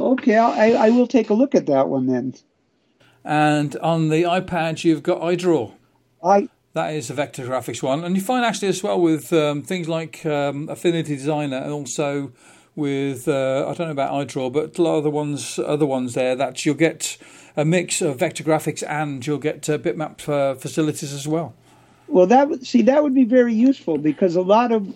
Okay, I will take a look at that one then. And on the iPad, you've got iDraw. That is a vector graphics one. And you find actually as well with things like Affinity Designer and also with, I don't know about iDraw, but a lot of the other ones there, that you'll get a mix of vector graphics and you'll get bitmap facilities as well. Well, that would be very useful because a lot of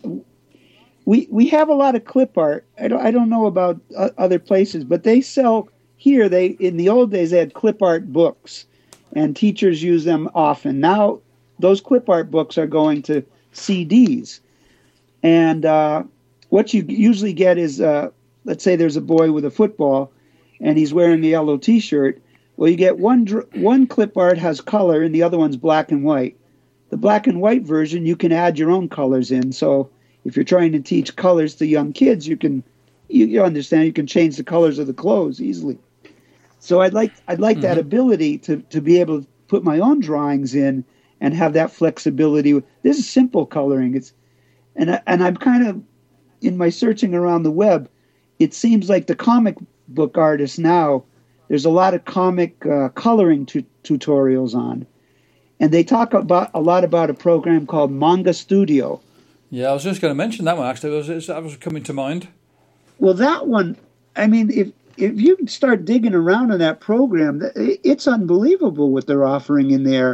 we have a lot of clip art. I don't know about other places, but they sell here. In the old days they had clip art books, and teachers use them often. Now those clip art books are going to CDs, and what you usually get is, let's say there's a boy with a football, and he's wearing a yellow T-shirt. Well, you get one clip art has color, and the other one's black and white. The black and white version, you can add your own colors in. So if you're trying to teach colors to young kids, you understand you can change the colors of the clothes easily. So I'd like that ability to be able to put my own drawings in and have that flexibility. This is simple coloring. And I'm kind of, in my searching around the web, it seems like the comic book artists now, there's a lot of comic coloring tutorials on. And they talk a lot about a program called Manga Studio. Yeah, I was just going to mention that one, actually. That was coming to mind. Well, that one, I mean, if you start digging around in that program, it's unbelievable what they're offering in there.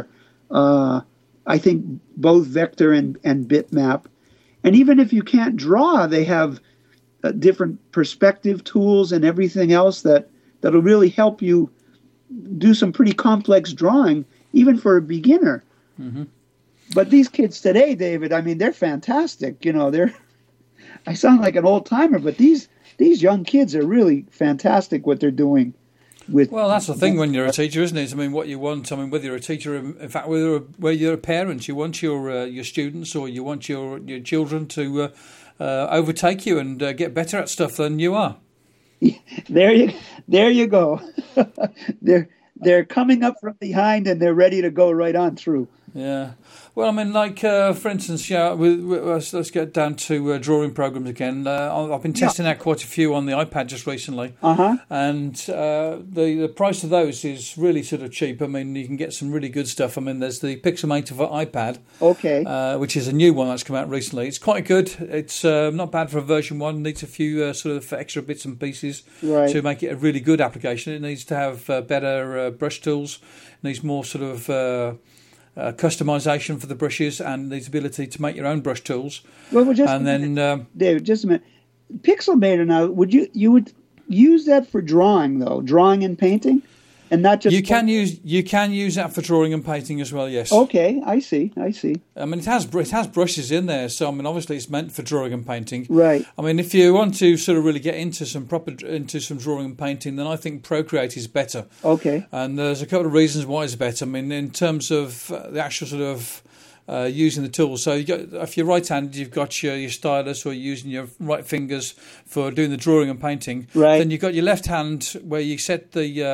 I think both vector and bitmap. And even if you can't draw, they have different perspective tools and everything else that'll really help you do some pretty complex drawing, even for a beginner. Mm-hmm. But these kids today, David, I mean, they're fantastic. I sound like an old timer, but these young kids are really fantastic what they're doing. Well, that's the thing when you're a teacher, isn't it? I mean, what you want, whether you're a teacher, in fact, whether you're a parent, you want your students or you want your children to overtake you and get better at stuff than you are. There you go. They're coming up from behind and they're ready to go right on through. Yeah. Well, I mean, like, for instance, let's get down to drawing programs again. I've been testing out quite a few on the iPad just recently. And the price of those is really sort of cheap. I mean, you can get some really good stuff. I mean, there's the Pixelmator for iPad, which is a new one that's come out recently. It's quite good. It's not bad for a version 1. It needs a few sort of extra bits and pieces to make it a really good application. It needs to have better brush tools. It needs more sort of customization for the brushes and the ability to make your own brush tools. Well, David, just a minute. Pixelmator now, you would use that for drawing though, drawing and painting, and not just. You can use that for drawing and painting as well. Yes. Okay, I see. I mean, it has brushes in there, so I mean, obviously it's meant for drawing and painting. Right. I mean, if you want to sort of really get into some drawing and painting, then I think Procreate is better. Okay. And there's a couple of reasons why it's better. I mean, in terms of the actual sort of using the tools. So if you're right-handed, you've got your stylus, or you're using your right fingers for doing the drawing and painting. Right. Then you've got your left hand where you set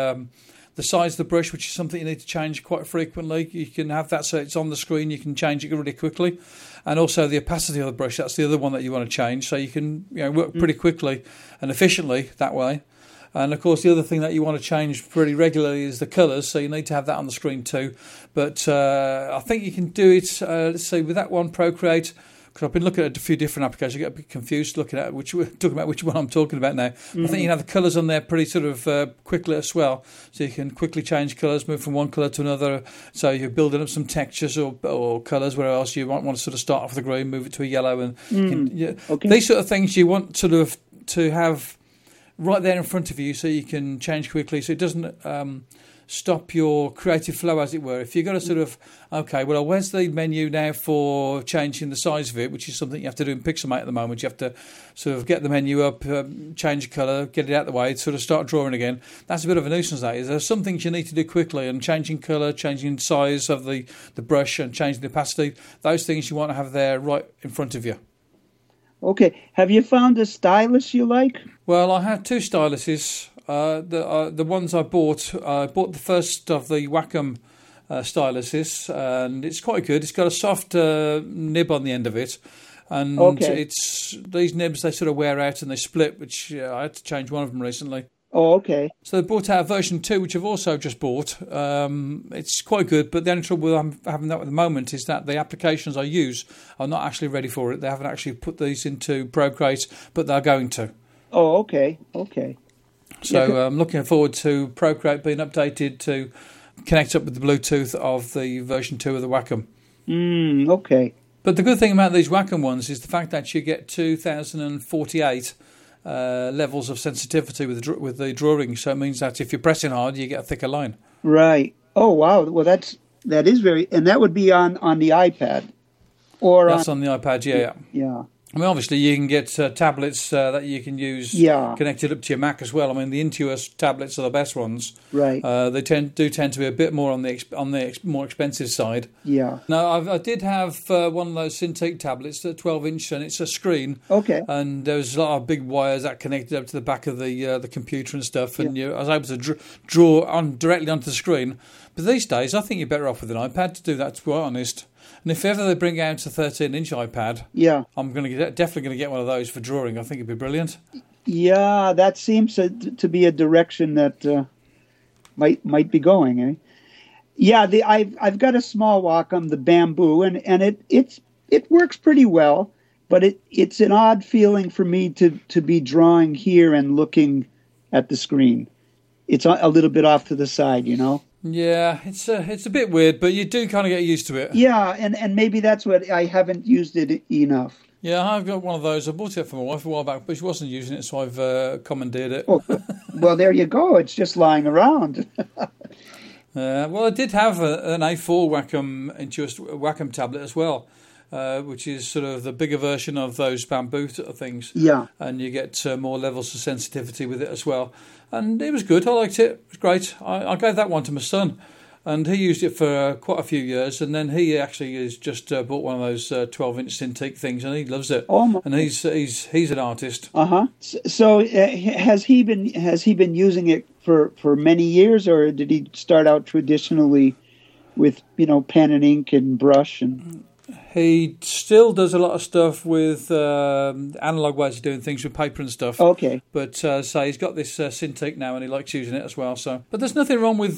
the size of the brush, which is something you need to change quite frequently. You can have that so it's on the screen. You can change it really quickly. And also the opacity of the brush, that's the other one that you want to change. So you can work pretty quickly and efficiently that way. And, of course, the other thing that you want to change pretty regularly is the colours, so you need to have that on the screen too. But I think you can do it, let's see, with that one, Procreate, because I've been looking at a few different applications. I get a bit confused looking at which one I'm talking about now. Mm-hmm. I think you can have the colours on there pretty sort of quickly as well. So you can quickly change colours, move from one colour to another. So you're building up some textures or colours, where else you might want to sort of start off with a green, move it to a yellow. And these sort of things you want sort of to have right there in front of you so you can change quickly, so it doesn't stop your creative flow, as it were. If you've got to sort of, where's the menu now for changing the size of it, which is something you have to do in Pixelmate at the moment. You have to sort of get the menu up, change colour, get it out of the way, sort of start drawing again. That's a bit of a nuisance, that is. There's some things you need to do quickly, and changing colour, changing size of the brush and changing the opacity, those things you want to have there right in front of you. Okay. Have you found a stylus you like? Well, I have two styluses. The ones I bought the first of the Wacom styluses, and it's quite good. It's got a soft nib on the end of it, and it's these nibs, they sort of wear out and they split, which I had to change one of them recently. Oh, okay. So they brought out version 2, which I've also just bought. It's quite good, but the only trouble I'm having that at the moment is that the applications I use are not actually ready for it. They haven't actually put these into Procreate, but they're going to. Oh, okay. Okay. So I'm looking forward to Procreate being updated to connect up with the Bluetooth of the version 2 of the Wacom. Okay. But the good thing about these Wacom ones is the fact that you get 2048 levels of sensitivity with the drawing. So it means that if you're pressing hard, you get a thicker line. Right. Oh, wow. Well, that is very, and that would be on the iPad, or that's on the iPad. Yeah. Yeah. I mean, obviously, you can get tablets that you can use connected up to your Mac as well. I mean, the Intuos tablets are the best ones. Right. They tend to be a bit more on the more expensive side. Yeah. Now, I did have one of those Cintiq tablets, the 12-inch, and it's a screen. Okay. And there was a lot of big wires that connected up to the back of the computer and stuff, and I was able to draw directly onto the screen. But these days, I think you're better off with an iPad to do that, to be quite honest. And if ever they bring out a 13-inch iPad, I'm definitely going to get one of those for drawing. I think it'd be brilliant. Yeah, that seems to be a direction that might be going. Eh? Yeah, I've got a small Wacom, the Bamboo, and it works pretty well. But it's an odd feeling for me to be drawing here and looking at the screen. It's a little bit off to the side, you know. Yeah, it's a bit weird, but you do kind of get used to it. Yeah, and maybe that's what I haven't used it enough. Yeah, I've got one of those. I bought it for my wife a while back, but she wasn't using it, so I've commandeered it. Oh, well, there you go. It's just lying around. Well, I did have an A4 Wacom tablet as well, which is sort of the bigger version of those Bamboo things. Yeah. And you get more levels of sensitivity with it as well. And it was good. I liked it. It was great. I gave that one to my son, and he used it for quite a few years. And then he actually has just bought one of those 12-inch Cintiq things, and he loves it. Oh, and he's an artist. So has he been using it for many years, or did he start out traditionally with pen and ink and brush and? He still does a lot of stuff with analog ways of doing things with paper and stuff. Okay. But so he's got this Cintiq now, and he likes using it as well. So, but there's nothing wrong with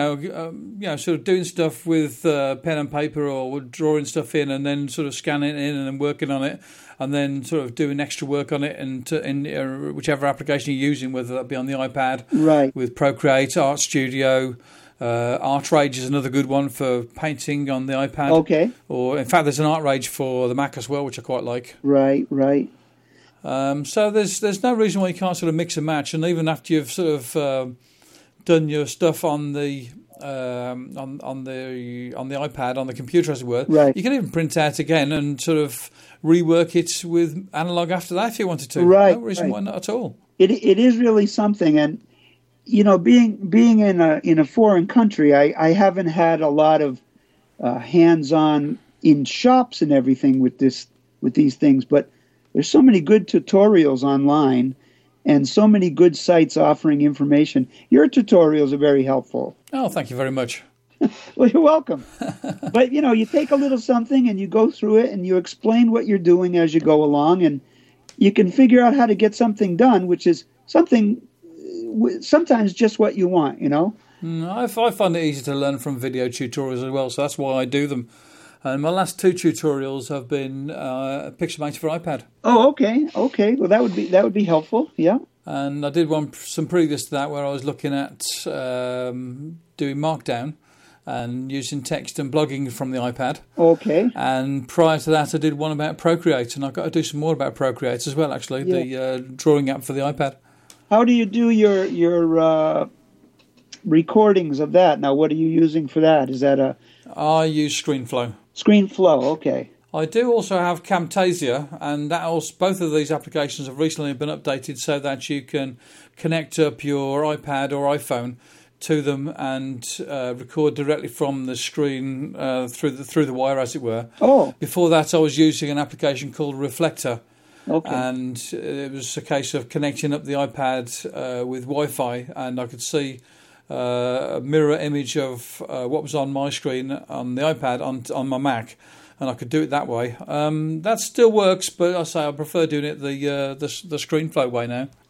sort of doing stuff with pen and paper, or drawing stuff in, and then sort of scanning it in and then working on it, and then sort of doing extra work on it in whichever application you're using, whether that be on the iPad, right, with Procreate, Art Studio. ArtRage is another good one for painting on the iPad. Okay. Or in fact, there's an ArtRage for the Mac as well, which I quite like. Right. So there's no reason why you can't sort of mix and match, and even after you've sort of done your stuff on the on the iPad, on the computer, as it were, right, you can even print out again and sort of rework it with analog after that if you wanted to. Right. No reason why not at all. It is really something, and. Being in a foreign country, I haven't had a lot of hands-on in shops and everything with these things. But there's so many good tutorials online, and so many good sites offering information. Your tutorials are very helpful. Oh, thank you very much. Well, you're welcome. But you take a little something and you go through it and you explain what you're doing as you go along, and you can figure out how to get something done, which is something. Sometimes just what you want, I find it easy to learn from video tutorials as well, so that's why I do them. And my last 2 tutorials have been Pixelmator for iPad. Oh, okay. Well, that would be helpful. Yeah. And I did some previous to that where I was looking at doing Markdown and using text and blogging from the iPad. Okay. And prior to that, I did one about Procreate, and I've got to do some more about Procreate as well. Actually, the drawing app for the iPad. How do you do your recordings of that? Now, what are you using for that? Is that I use ScreenFlow. ScreenFlow, okay. I do also have Camtasia, and both of these applications have recently been updated so that you can connect up your iPad or iPhone to them and record directly from the screen through the wire, as it were. Oh. Before that, I was using an application called Reflector. Okay. And it was a case of connecting up the iPad with Wi-Fi, and I could see a mirror image of what was on my screen on the iPad on my Mac, and I could do it that way. That still works, but I prefer doing it the ScreenFlow way now.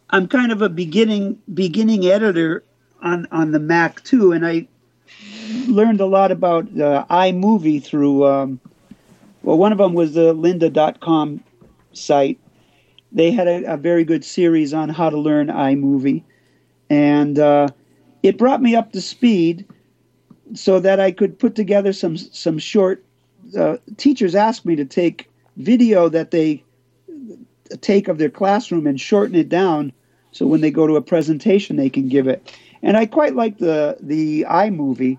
I'm kind of a beginning editor on the Mac too, and I learned a lot about iMovie through. Well, one of them was the lynda.com site. They had a very good series on how to learn iMovie, and it brought me up to speed so that I could put together some short. Teachers asked me to take video that they take of their classroom and shorten it down so when they go to a presentation they can give it. And I quite like the iMovie.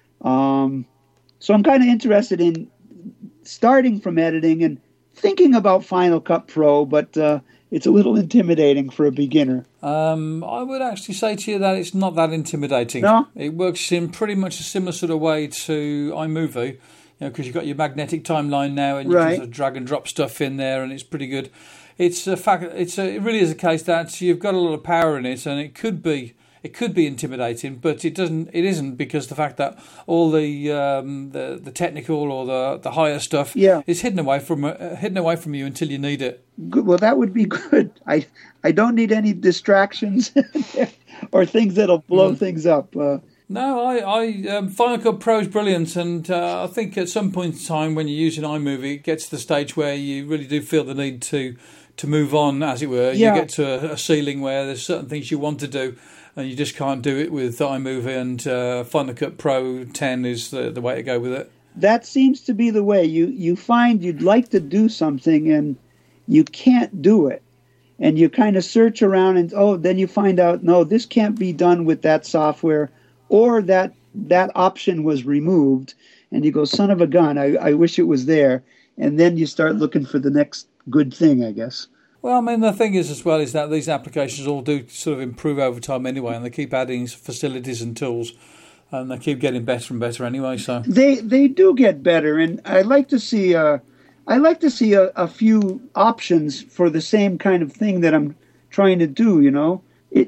So I'm kind of interested in starting from editing and thinking about Final Cut Pro, but it's a little intimidating for a beginner. I would actually say to you that it's not that intimidating. No? It works in pretty much a similar sort of way to iMovie, because you've got your magnetic timeline now, and you can sort of drag and drop stuff in there, and it's pretty good. It's a fact. It really is a case that you've got a lot of power in it, and it could be intimidating, but it doesn't. It isn't, because the fact that all the technical or the higher stuff is hidden away from you until you need it. Good. Well, that would be good. I don't need any distractions or things that'll blow things up. No, I Final Cut Pro is brilliant, and I think at some point in time when you're using iMovie, it gets to the stage where you really do feel the need to move on, as it were. You get to a ceiling where there's certain things you want to do, and you just can't do it with iMovie, and Final Cut Pro 10 is the way to go with it. That seems to be the way. You find you'd like to do something, and you can't do it. And you kind of search around, and then you find out, no, this can't be done with that software, or that option was removed, and you go, son of a gun, I wish it was there. And then you start looking for the next good thing, I guess. Well, I mean, the thing is as well is that these applications all do sort of improve over time anyway, and they keep adding facilities and tools, and they keep getting better and better anyway. So they do get better, and I like to see a few options for the same kind of thing that I'm trying to do. You know,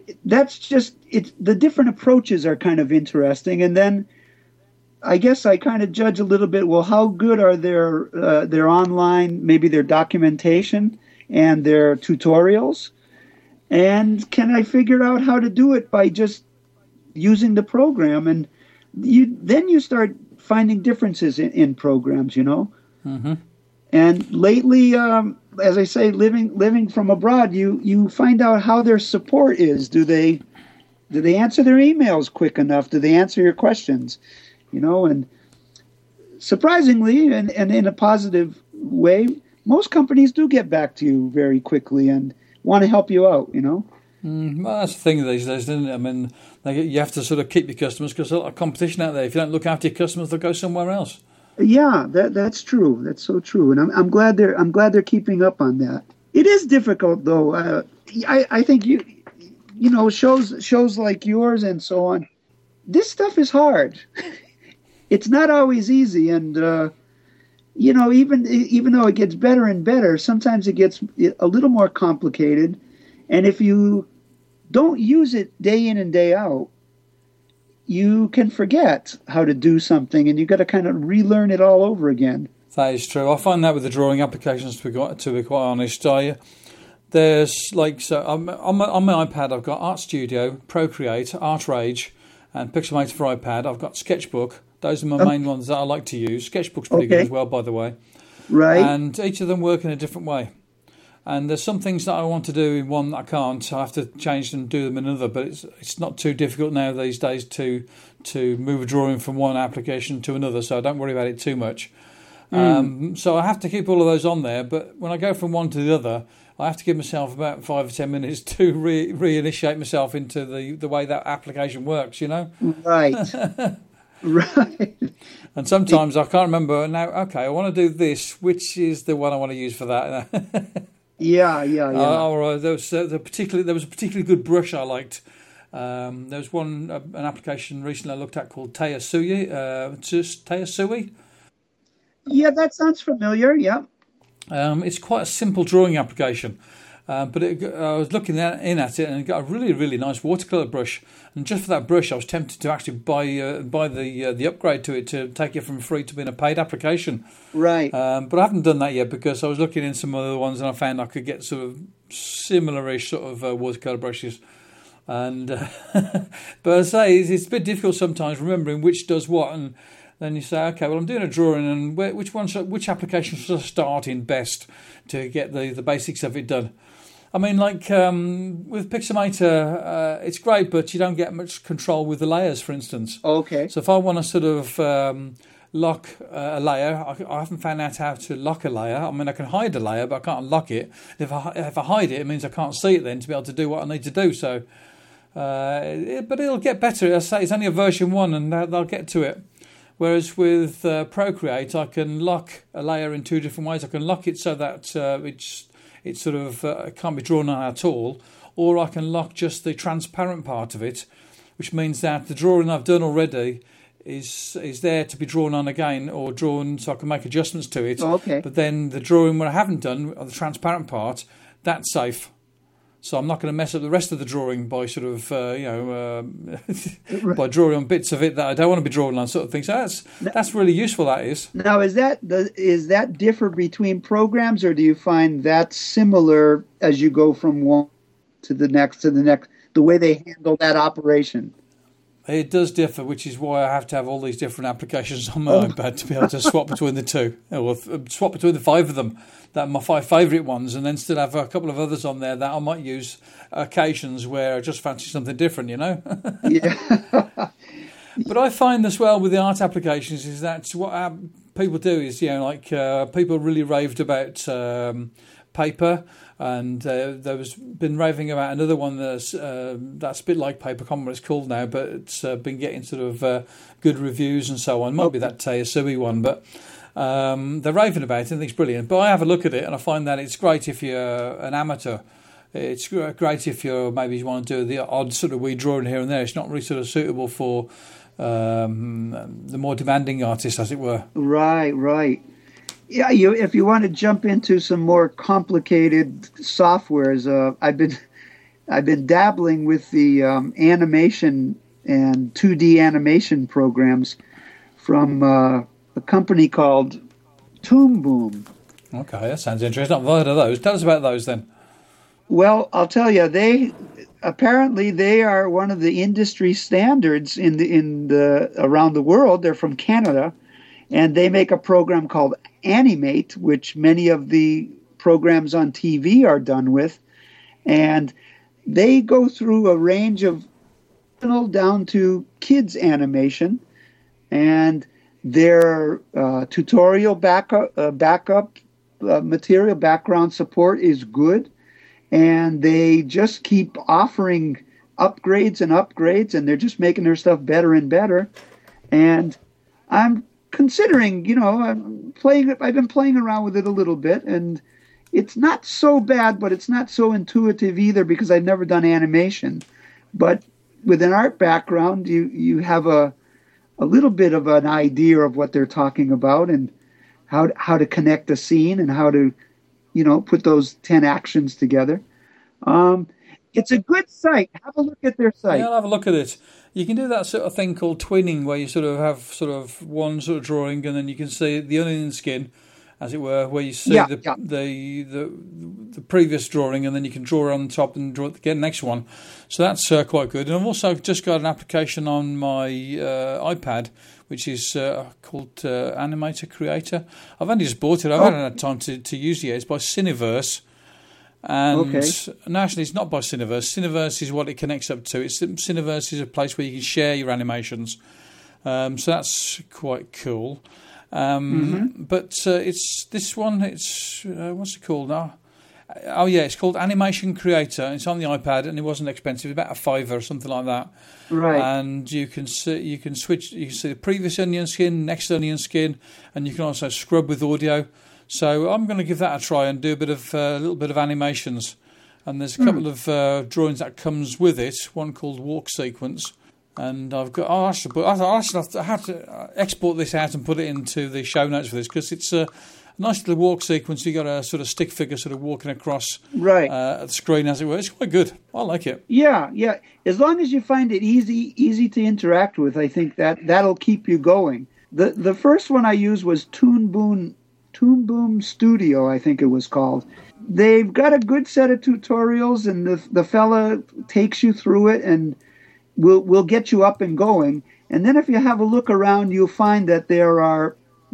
the different approaches are kind of interesting, and then I guess I kind of judge a little bit. Well, how good are their online, maybe their documentation and their tutorials, and can I figure out how to do it by just using the program? And then you start finding differences in programs, you know. Mm-hmm. And lately, as I say, living from abroad, you find out how their support is. Do they answer their emails quick enough? Do they answer your questions? You know, and surprisingly, and in a positive way, most companies do get back to you very quickly and want to help you out, you know. Well, that's the thing these days, isn't it? I mean, you have to sort of keep your customers, because there's a lot of competition out there. If you don't look after your customers, they'll go somewhere else. Yeah, that's true. That's so true, and I'm glad they're keeping up on that. It is difficult, though. I think you know shows like yours and so on. This stuff is hard. It's not always easy, and you know, even though it gets better and better, sometimes it gets a little more complicated. And if you don't use it day in and day out, you can forget how to do something, and you've got to kind of relearn it all over again. That is true. I find that with the drawing applications, to be quite honest. There's like, so on my iPad, I've got Art Studio, Procreate, ArtRage, and Pixelmator for iPad. I've got Sketchbook. Those are my main ones that I like to use. Sketchbook's pretty good as well, by the way. Right. And each of them work in a different way. And there's some things that I want to do in one that I can't, so I have to change them and do them in another. But it's not too difficult now these days to move a drawing from one application to another, so I don't worry about it too much. So I have to keep all of those on there, but when I go from one to the other, I have to give myself about 5 or 10 minutes to reinitiate myself into the way that application works, you know? Right. Right. And sometimes I can't remember now, okay, I want to do this. Which is the one I want to use for that? Yeah. There was a particularly good brush I liked. There was an application recently I looked at called Teosui. Teosui? Yeah, that sounds familiar, yeah. It's quite a simple drawing application. But I was looking at it, and it got a really, really nice watercolour brush. And just for that brush, I was tempted to actually buy the upgrade to it to take it from free to being a paid application. Right. But I haven't done that yet, because I was looking in some other ones, and I found I could get sort of similar-ish sort of watercolour brushes. And but as I say, it's a bit difficult sometimes remembering which does what, and then you say, okay, well, I'm doing a drawing, and which application should I start in best to get the basics of it done? I mean, like with Pixamator, it's great, but you don't get much control with the layers, for instance. Okay. So if I want to sort of lock a layer, I haven't found out how to lock a layer. I mean, I can hide a layer, but I can't lock it. If I hide it, it means I can't see it then to be able to do what I need to do. So, but it'll get better. As I say, it's only a version 1, and they'll get to it. Whereas with Procreate, I can lock a layer in 2 different ways. I can lock it so that it sort of can't be drawn on at all, or I can lock just the transparent part of it, which means that the drawing I've done already is there to be drawn on again, or drawn so I can make adjustments to it. Okay. But then the drawing where I haven't done, or the transparent part, that's safe. So I'm not going to mess up the rest of the drawing by sort of, by drawing on bits of it that I don't want to be drawing on, sort of thing. So that's really useful. That is. Now, is that differ between programs, or do you find that similar as you go from one to the next, the way they handle that operation? It does differ, which is why I have to have all these different applications on my iPad to be able to swap between the two, or swap between the 5 of them. That are my 5 favourite ones, and then still have a couple of others on there that I might use occasions where I just fancy something different, Yeah. But I find as well with the art applications is that what people do is, people really raved about paper, and there's been raving about another one that's a bit like paper. I can't remember what it's called now, but it's been getting sort of good reviews and so on. Might be that Teisubi one, but they're raving about it and think it's brilliant. But I have a look at it and I find that it's great if you're an amateur. It's great if maybe you want to do the odd sort of wee drawing here and there. It's not really sort of suitable for the more demanding artists, as it were. Right. Yeah, if you want to jump into some more complicated softwares, I've been dabbling with the animation and 2D animation programs from a company called Toon Boom. Okay, that sounds interesting. I've heard of those. Tell us about those then. Well, I'll tell you, they are one of the industry standards in the around the world. They're from Canada, and they make a program called Animate, which many of the programs on TV are done with, and they go through a range of down to kids animation, and their tutorial backup material, background support is good, and they just keep offering upgrades, and they're just making their stuff better and better. And I'm considering, I've been playing around with it a little bit, and it's not so bad, but it's not so intuitive either because I've never done animation. But with an art background, you have a little bit of an idea of what they're talking about and how to connect a scene and how to, put those 10 actions together. It's a good site. Have a look at their site. Yeah, I'll have a look at it. You can do that sort of thing called twinning, where you sort of have sort of one sort of drawing, and then you can see the onion skin, as it were, where you see the previous drawing, and then you can draw on top and get the next one. So that's quite good. And I've also just got an application on my iPad, which is called Animator Creator. I've only just bought it. I haven't had time to use it yet. It's by Cineverse. And no, actually, it's not by Cineverse. Cineverse is what it connects up to. Cineverse is a place where you can share your animations. So that's quite cool. But it's this one. It's what's it called now? Oh yeah, it's called Animation Creator. It's on the iPad, and it wasn't expensive. About $5 or something like that. Right. And you can switch. You can see the previous onion skin, next onion skin, and you can also scrub with audio. So I'm going to give that a try and do a little bit of animations. And there's a couple of drawings that comes with it. One called Walk Sequence. And I have to export this out and put it into the show notes for this, because it's a nice little walk sequence. You got a sort of stick figure sort of walking across the screen, as it were. It's quite good. I like it. Yeah. As long as you find it easy to interact with, I think that'll keep you going. The first one I used was Toon Boom Studio, I think it was called. they've got a good set of tutorials, and the fella takes you through it, and will get you up and going. And then if you have a look around, you'll find that there are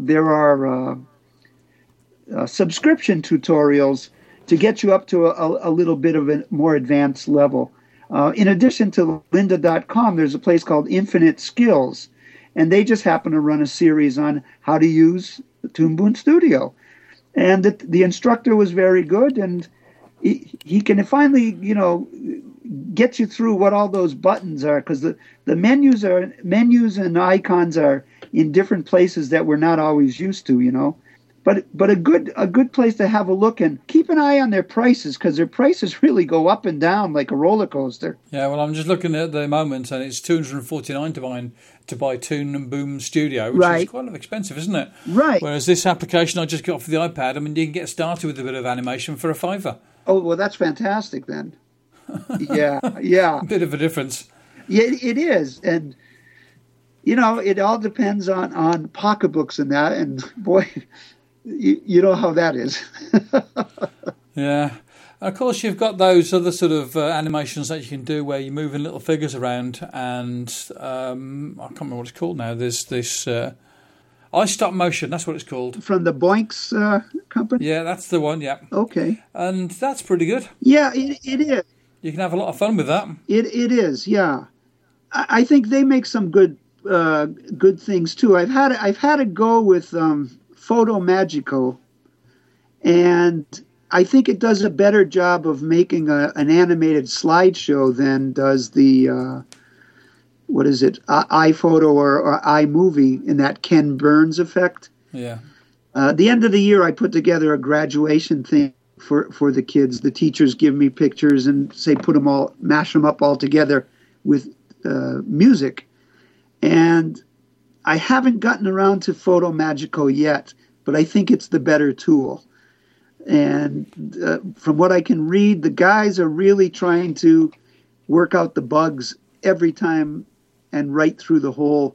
subscription tutorials to get you up to a little bit of a more advanced level. In addition to lynda.com, there's a place called Infinite Skills, and they just happen to run a series on how to use the Toon Boom Studio. And the instructor was very good, and he can finally, get you through what all those buttons are, because the menus and icons are in different places that we're not always used to, But a good place to have a look, and keep an eye on their prices, because their prices really go up and down like a roller coaster. Yeah, well, I'm just looking at the moment, and it's $249 to buy Toon Boom Studio, which is quite expensive, isn't it? Right. Whereas this application I just got for the iPad, you can get started with a bit of animation for $5. Oh, well, that's fantastic then. Yeah. A bit of a difference. Yeah, it is, and it all depends on pocketbooks and that, and boy. You know how that is. Yeah. Of course, you've got those other sort of animations that you can do where you're moving little figures around, and I can't remember what it's called now. There's this iStop Motion, that's what it's called. From the Boinks company? Yeah, that's the one, yeah. Okay. And that's pretty good. Yeah, it is. You can have a lot of fun with that. It is, yeah. I think they make some good things too. I've had a go with Photo Magico, and I think it does a better job of making an animated slideshow than does the iPhoto or iMovie in that Ken Burns effect. Yeah. At the end of the year, I put together a graduation thing for the kids. The teachers give me pictures and say mash them up all together with music, and I haven't gotten around to Photo Magico yet, but I think it's the better tool. And from what I can read, the guys are really trying to work out the bugs every time and right through the whole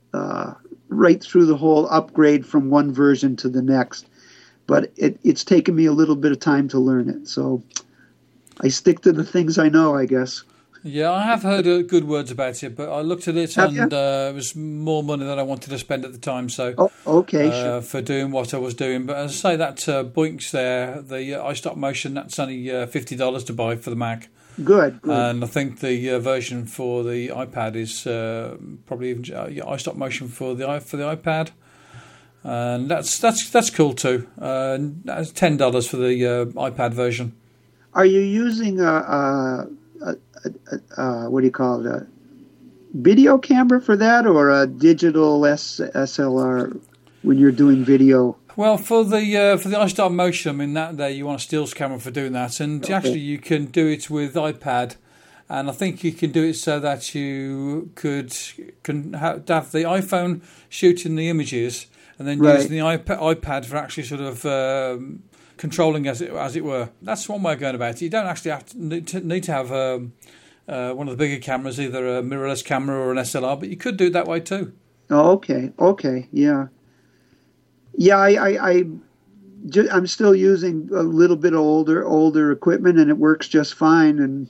upgrade from one version to the next. But it's taken me a little bit of time to learn it, so I stick to the things I know, I guess. Yeah, I have heard good words about it, but I looked at it and it was more money than I wanted to spend at the time. So, sure. For doing what I was doing. But as I say, that Boinks there, the iStop Motion, that's only $50 to buy for the Mac. Good. And I think the version for the iPad is probably even iStop Motion for the iPad, and that's cool too. That's $10 for the iPad version. Are you using what do you call it? A video camera for that, or a digital SLR when you're doing video? Well, for the iStop Motion, that there you want a stills camera for doing that, and actually you can do it with iPad, and I think you can do it so that you can have the iPhone shooting the images, and then using the iPad for actually sort of controlling as it were. That's one way of going about it. You don't actually need to have one of the bigger cameras, either a mirrorless camera or an SLR, but you could do it that way too. Oh, okay, yeah. Yeah, I'm still using a little bit of older equipment, and it works just fine. And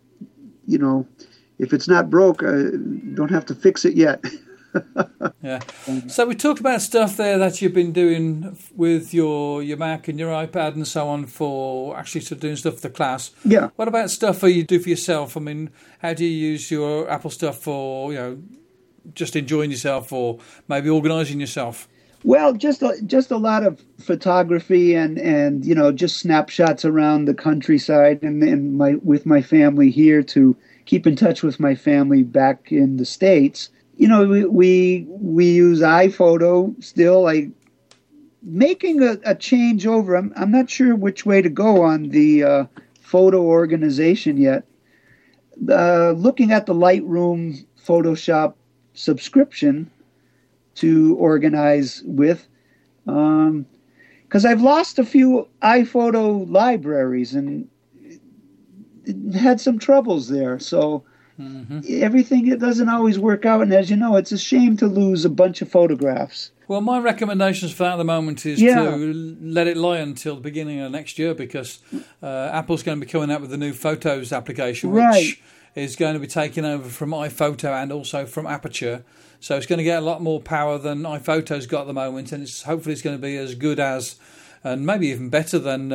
if it's not broke, I don't have to fix it yet. Yeah. So we talked about stuff there that you've been doing with your Mac and your iPad and so on for actually sort of doing stuff for the class. Yeah. What about stuff that you do for yourself? How do you use your Apple stuff for just enjoying yourself, or maybe organising yourself? Well, just a lot of photography and just snapshots around the countryside and with my family here, to keep in touch with my family back in the States. We use iPhoto still. Making a change over. I'm not sure which way to go on the photo organization yet. Looking at the Lightroom Photoshop subscription to organize with, because I've lost a few iPhoto libraries and had some troubles there. So everything, it doesn't always work out. And as you know, it's a shame to lose a bunch of photographs. Well, my recommendations for that at the moment is to let it lie until the beginning of next year, because Apple's going to be coming out with the new Photos application, which is going to be taking over from iPhoto and also from Aperture. So it's going to get a lot more power than iPhoto's got at the moment, and hopefully it's going to be as good as, and maybe even better than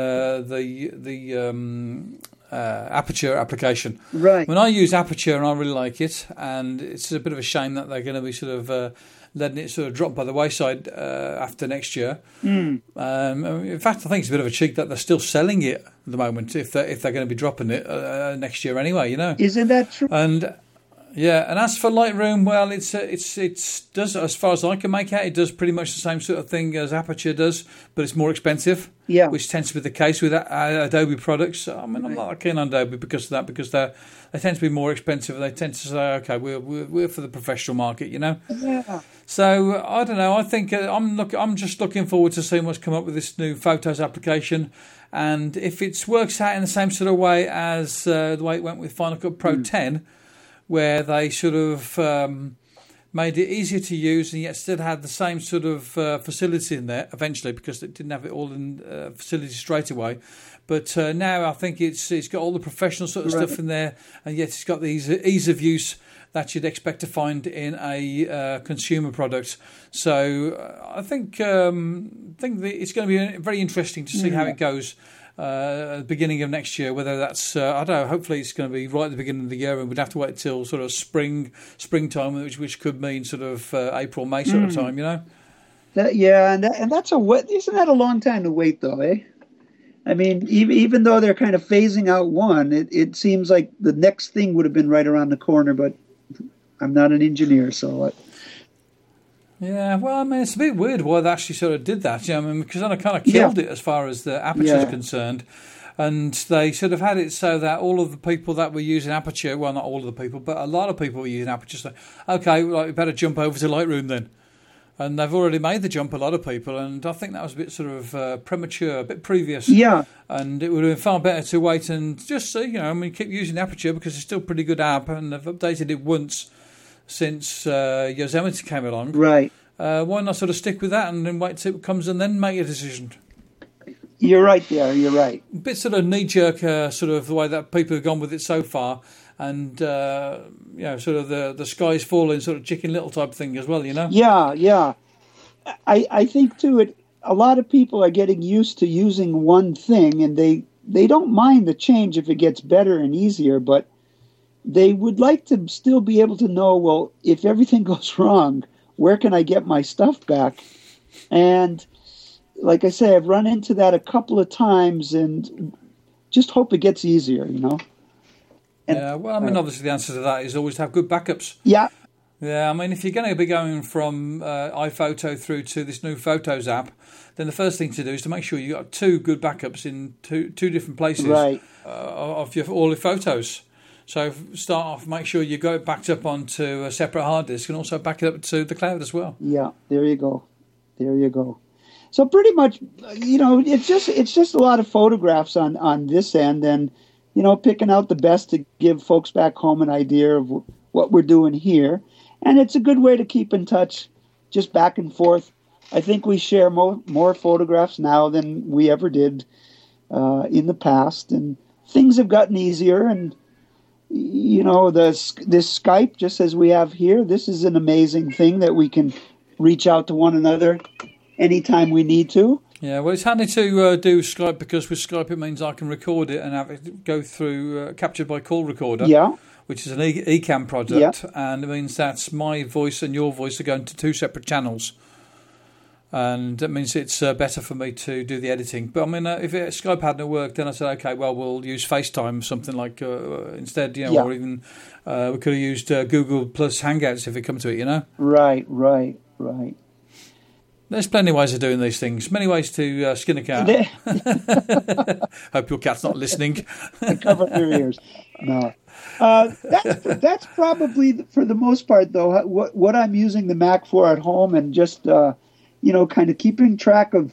the Aperture application. Right. When I use Aperture, and I really like it, and it's a bit of a shame that they're going to be sort of letting it sort of drop by the wayside after next year. In fact, I think it's a bit of a cheek that they're still selling it at the moment, if they're going to be dropping it next year anyway. Isn't that true? And and as for Lightroom, well, it does, as far as I can make out, it does pretty much the same sort of thing as Aperture does, but it's more expensive. Yeah, which tends to be the case with Adobe products. I mean, I'm not keen on Adobe because of that, because they tend to be more expensive. And they tend to say, okay, we're for the professional market, Yeah. So I don't know. I think I'm just looking forward to seeing what's come up with this new Photos application, and if it works out in the same sort of way as the way it went with Final Cut Pro 10. Where they sort of made it easier to use and yet still had the same sort of facility in there eventually, because it didn't have it all in facility straight away. But now I think it's got all the professional sort of stuff in there, and yet it's got the ease of use that you'd expect to find in a consumer product. So I think it's going to be very interesting to see how it goes. At the beginning of next year, whether that's I don't know. Hopefully, it's going to be right at the beginning of the year, and we'd have to wait till sort of springtime, which could mean sort of April, May sort of time, and that's isn't that a long time to wait though, eh? I mean, even though they're kind of phasing out one, it seems like the next thing would have been right around the corner. But I'm not an engineer, so. Yeah, well, I mean, it's a bit weird why they actually sort of did that. I mean, because they kind of killed it as far as the Aperture is concerned. And they sort of had it so that all of the people that were using Aperture, well, not all of the people, but a lot of people were using Aperture. So, okay, we better jump over to Lightroom then. And they've already made the jump, a lot of people, and I think that was a bit sort of premature, a bit previous. Yeah. And it would have been far better to wait and just see, keep using Aperture because it's still a pretty good app, and they've updated it once since Yosemite came along. Right. Why not sort of stick with that and then wait till it comes and then make a decision? You're right there, you're right. A bit sort of knee-jerk sort of the way that people have gone with it so far, and, sort of the sky's falling sort of Chicken Little type thing as well, Yeah. I think, too, a lot of people are getting used to using one thing, and they don't mind the change if it gets better and easier, but they would like to still be able to know, well, if everything goes wrong, where can I get my stuff back? And like I say, I've run into that a couple of times and just hope it gets easier, And, well, I mean, obviously the answer to that is always to have good backups. Yeah. Yeah, I mean, if you're going to be going from iPhoto through to this new Photos app, then the first thing to do is to make sure you've got two good backups in two different places of all your photos. So start off, make sure you go backed up onto a separate hard disk, and also back it up to the cloud as well. Yeah, there you go. So pretty much, it's just a lot of photographs on this end, and picking out the best to give folks back home an idea of what we're doing here, and it's a good way to keep in touch, just back and forth. I think we share more photographs now than we ever did in the past, and things have gotten easier, and. This Skype, just as we have here, this is an amazing thing that we can reach out to one another anytime we need to. Yeah, well, it's handy to do Skype, because with Skype it means I can record it and have it go through Captured by Call Recorder, which is an Ecamm product, and it means that my voice and your voice are going to two separate channels. And that means it's better for me to do the editing. But I mean, if Skype hadn't worked, then I said, okay, well, we'll use FaceTime, something like instead, or even we could have used Google plus Hangouts if it come to it, Right. There's plenty of ways of doing these things. Many ways to skin a cat. Hope your cat's not listening. Cover your ears. No. That's probably, for the most part, though, what I'm using the Mac for at home, and just... kind of keeping track of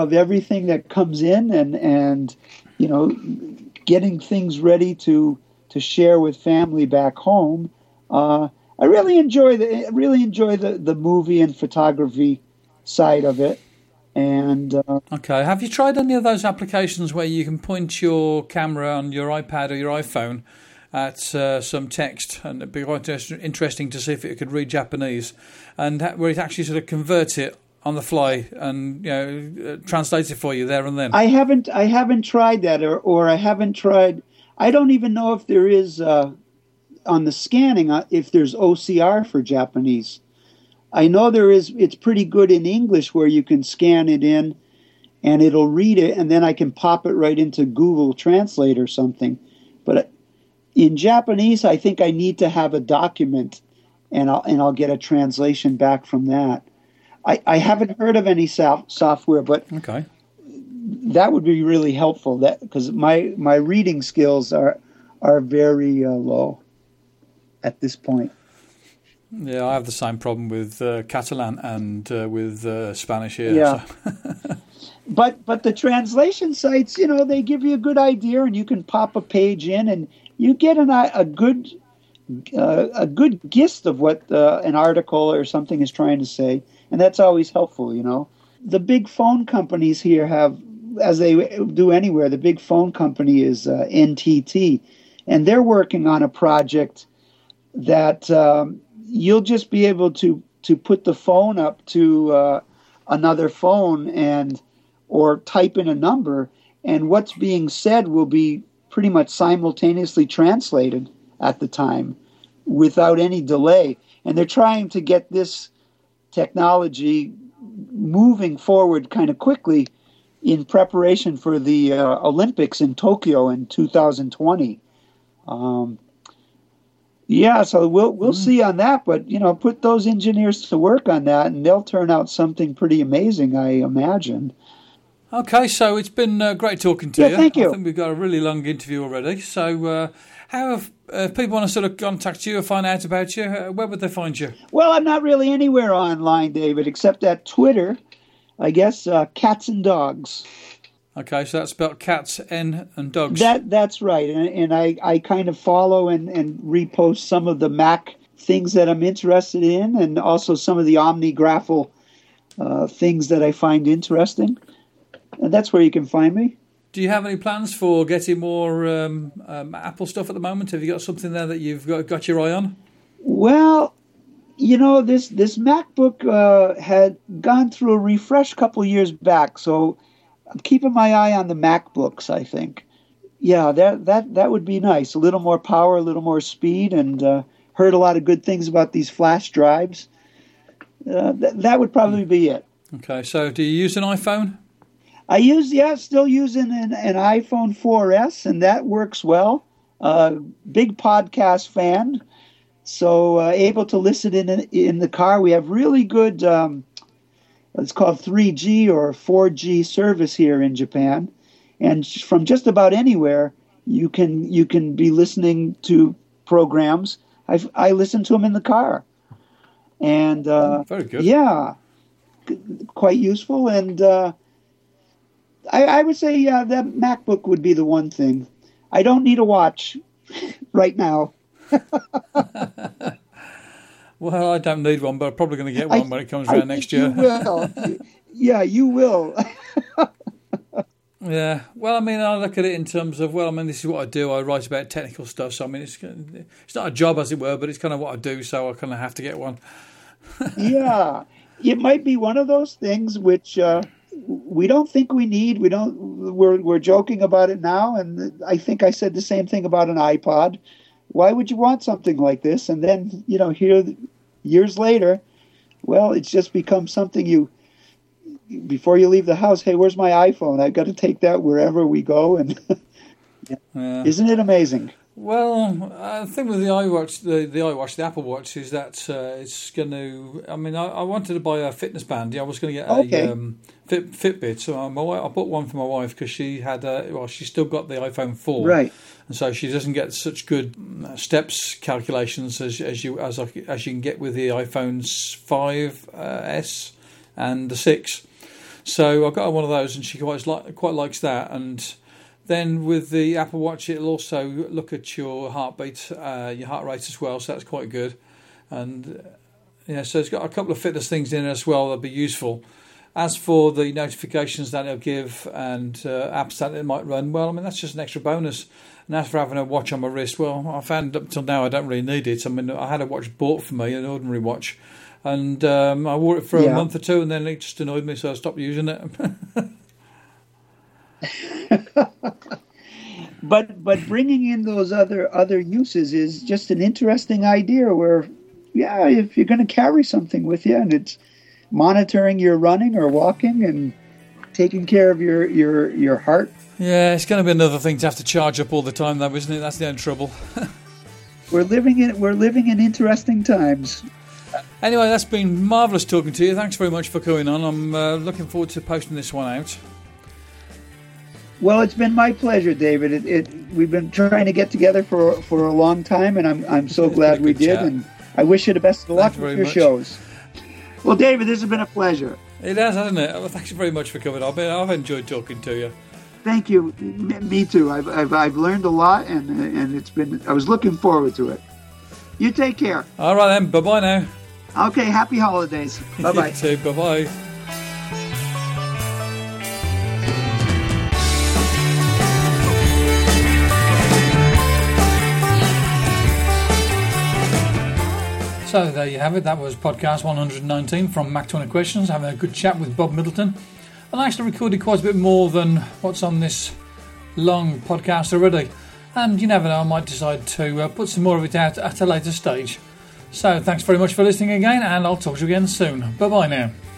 everything that comes in, and getting things ready to to share with family back home. I really enjoy the movie and photography side of it. And okay, have you tried any of those applications where you can point your camera on your iPad or your iPhone at some text, and it'd be quite interesting to see if it could read Japanese, and where it actually sort of converts it on the fly and translates it for you there and then? I haven't tried that, or I haven't tried. I don't even know if there is on the scanning if there's OCR for Japanese. I know there is. It's pretty good in English where you can scan it in and it'll read it, and then I can pop it right into Google Translate or something. But in Japanese, I think I need to have a document, and I'll get a translation back from that. I haven't heard of any software, but okay, that would be really helpful. That because my reading skills are very low at this point. Yeah, I have the same problem with Catalan and with Spanish here. Yeah. So. But the translation sites, they give you a good idea, and you can pop a page in, and you get a good gist of what an article or something is trying to say, and that's always helpful. The big phone companies here have, as they do anywhere, the big phone company is NTT, and they're working on a project that you'll just be able to put the phone up to another phone or type in a number, and what's being said will be pretty much simultaneously translated at the time without any delay. And they're trying to get this technology moving forward kind of quickly in preparation for the Olympics in Tokyo in 2020. Yeah, so we'll see on that, but put those engineers to work on that, and they'll turn out something pretty amazing, I imagine. Okay, so it's been great talking to you. Thank you. I think we've got a really long interview already. So, how have people want to sort of contact you or find out about you? Where would they find you? Well, I'm not really anywhere online, David, except at Twitter. I guess Cats and Dogs. Okay, so that's about cats, N, and dogs. That's right, and I kind of follow and repost some of the Mac things that I'm interested in, and also some of the OmniGraffle things that I find interesting. And that's where you can find me. Do you have any plans for getting more Apple stuff at the moment? Have you got something there that you've got your eye on? Well, this MacBook had gone through a refresh a couple of years back, so I'm keeping my eye on the MacBooks, I think. Yeah, that would be nice. A little more power, a little more speed, and heard a lot of good things about these flash drives. That would probably be it. Okay, so do you use an iPhone? Still using an iPhone 4S, and that works well. Big podcast fan, so able to listen in the car. We have really good, it's called 3G or 4G service here in Japan, and from just about anywhere you can be listening to programs. I listen to them in the car, and very good. Yeah, quite useful. And I would say that MacBook would be the one thing. I don't need a watch right now. Well, I don't need one, but I'm probably going to get one when it comes around next year. You will. Yeah, you will. Yeah. Well, I mean, I look at it in terms of, this is what I do. I write about technical stuff. So, it's not a job, as it were, but it's kind of what I do. So I kind of have to get one. Yeah. It might be one of those things which we don't think we need. We're joking about it now. And I think I said the same thing about an iPod. Why would you want something like this? And then, here, years later, well, it's just become something before you leave the house, hey, where's my iPhone? I've got to take that wherever we go. And yeah. Isn't it amazing? Well, the thing with the iWatch, the Apple Watch, is that it's going to. I wanted to buy a fitness band. I was going to get a Fitbit. So I bought one for my wife because she had. She's still got the iPhone 4, right? And so she doesn't get such good steps calculations as you can get with the iPhones 5S and the 6. So I got her one of those, and she quite likes that. And Then with the Apple Watch, it'll also look at your heartbeat, your heart rate as well. So that's quite good. And so it's got a couple of fitness things in it as well that'll be useful. As for the notifications that it'll give and apps that it might run, well, I mean, that's just an extra bonus. And as for having a watch on my wrist, well, I found up till now I don't really need it. I mean, I had a watch bought for me, an ordinary watch, and I wore it for a month or two, and then it just annoyed me, so I stopped using it. But bringing in those other uses is just an interesting idea where, if you're going to carry something with you and it's monitoring your running or walking and taking care of your heart. Yeah, it's going to be another thing to have to charge up all the time, though, isn't it? That's the only trouble. We're living in interesting times. Anyway, that's been marvellous talking to you. Thanks very much for coming on. I'm looking forward to posting this one out. Well, it's been my pleasure, David. We've been trying to get together for a long time, and I'm so glad we did. And I wish you the best of luck with your shows. Well, David, this has been a pleasure. It has, hasn't it? Well, thanks very much for coming on. I've enjoyed talking to you. Thank you. Me too. I've learned a lot, and it's been. I was looking forward to it. You take care. All right then. Bye bye now. Okay. Happy holidays. Bye bye. You too. Bye bye. So there you have it. That was podcast 119 from Mac 20 Questions, having a good chat with Bob Middleton. And I actually recorded quite a bit more than what's on this long podcast already. And you never know, I might decide to put some more of it out at a later stage. So thanks very much for listening again, and I'll talk to you again soon. Bye bye now.